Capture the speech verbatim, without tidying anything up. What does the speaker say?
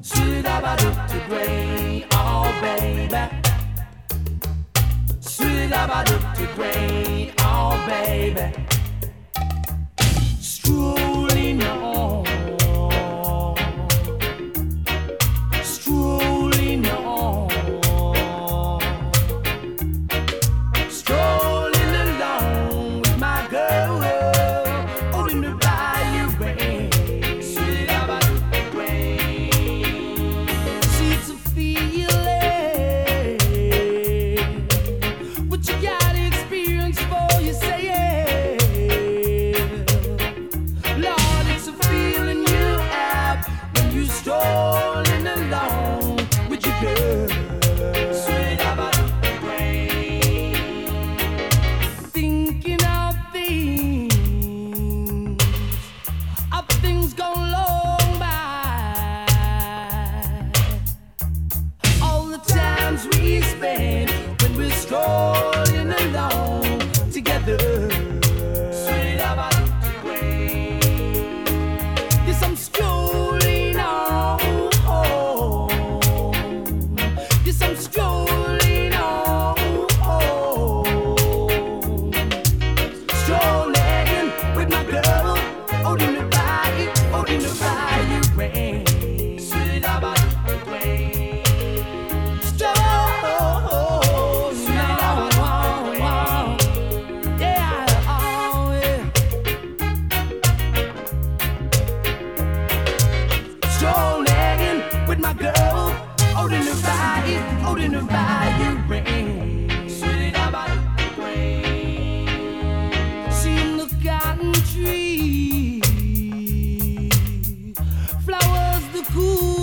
Sweet about the grain, oh baby. Sweet about the grain, oh baby. Strolling on, strolling on, strolling along with my girl, out in the bayou rain. Sweet about the rain, see it's a feeling, what you got experience for, you say yeah. Lord, it's a feeling you have when you strolling along with your girl. Sweet about the rain, thinking of things, of things gone long by. All the times we spend when we're strolling along together. Sweet about the rain, yes, I'm strolling on home. Yes, I'm strolling on home. Strolling with my girl, out in the bayou, out in the bayou rain. Sweet about the rain, strolling on, yeah, oh yeah. Strolling with my girl, out in the bayou, out in the bayou rain. Sweet about the rain, seeing the cotton tree, flowers the cool.